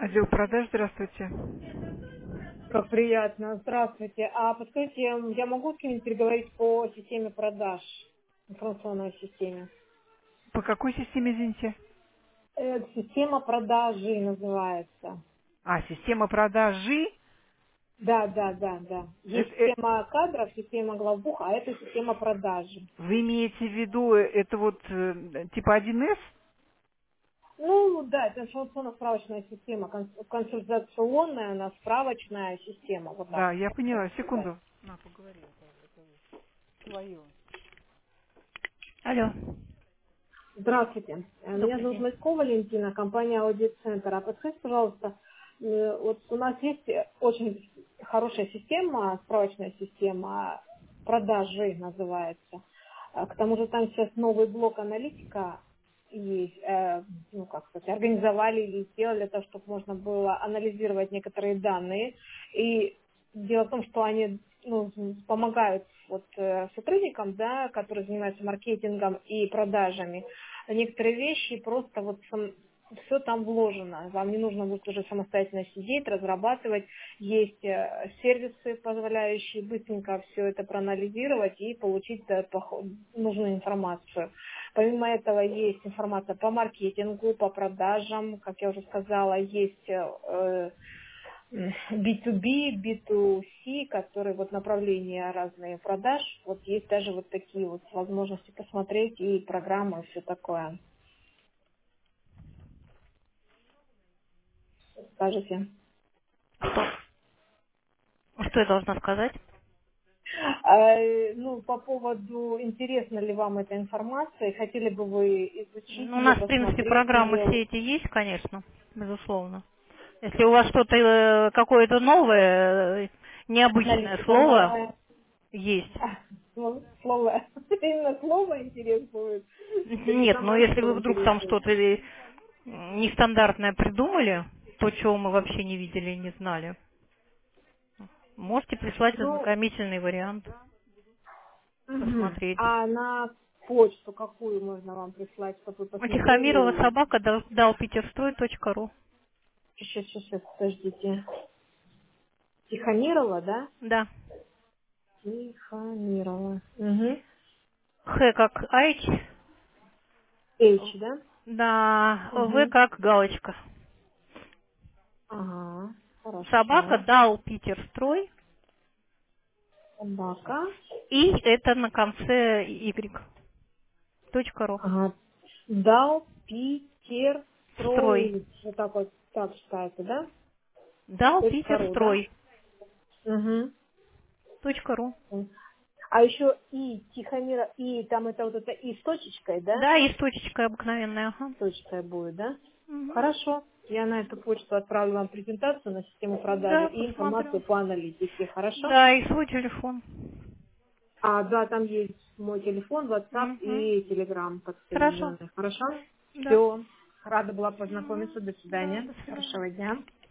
Отдел продаж, здравствуйте. Как приятно. Здравствуйте. А подскажите, я могу с кем-нибудь переговорить по системе продаж, информационной системе? По какой системе, извините? Система продажи называется. А, система продажи? Да. Есть Это, система кадров, система главбуха, а это система продажи. вы имеете в виду, это вот типа 1С? Ну, да, это информационно-справочная система, консультационная, она справочная система, вот так Да, я можно поняла. сказать. Секунду. На, поговори. Свою. Алло, Здравствуйте. Меня добрый зовут день. Лоськова Валентина, компания Audit Center. А подскажите, пожалуйста, вот у нас есть очень хорошая система, справочная система, продажи называется. К тому же там сейчас новый блок аналитика есть, ну как сказать, организовали или сделали то, чтобы можно было анализировать некоторые данные. И дело в том, что они помогают сотрудникам, да, которые занимаются маркетингом и продажами. Некоторые вещи просто все там вложено. Вам не нужно будет уже самостоятельно сидеть, разрабатывать. Есть сервисы, позволяющие быстренько все это проанализировать и получить нужную информацию. Помимо этого есть информация по маркетингу, по продажам. Как я уже сказала, есть B2B, B2C, которые вот направления разные продаж. Вот есть даже вот такие вот возможности посмотреть и программы, и все такое. Скажите. Что я должна сказать? По поводу, интересна ли вам эта информация, хотели бы вы изучить Ну, у ее, нас, в принципе, посмотреть программы ее? все эти есть, конечно, безусловно. Если у вас что-то, какое-то новое, необычное Аналитика слово новая. есть. Слово, именно слово интересует, или Нет, но сама если что вы вдруг там интересует? что-то нестандартное придумали, то, чего мы вообще не видели и не знали, можете прислать Ну, ознакомительный вариант, мгм. посмотреть. А на почту какую можно вам прислать, чтобы вы Тихомирова посмотрели? собака dalpeterstroy.ru. Сейчас, подождите. Тихомирова, да? Да. Тихомирова. Угу. Х как айч, H, да? да, В Угу. как галочка. Ага, Собака хорошо. дал Питерстрой, Собака. и это на конце Y. .ру. Ага. Дал Питер Строй. строить. Вот так вот так читается, да? Дал .ру, да? Питерстрой. Угу. .ру. А еще и Тихомира, и там это вот это и с точечкой, да? Да, и с точечкой обыкновенная. Ага. Точкой будет, да? Мгм. Хорошо. Я на эту почту отправлю вам презентацию на систему продажи Да, и информацию посмотрю. по аналитике. Хорошо? Да, и свой телефон. Да, там есть мой телефон, WhatsApp Мгм. и Telegram Хорошо. подсоединенный. Хорошо? Да. Все. Рада была познакомиться. До Да, свидания. до свидания. Хорошего дня.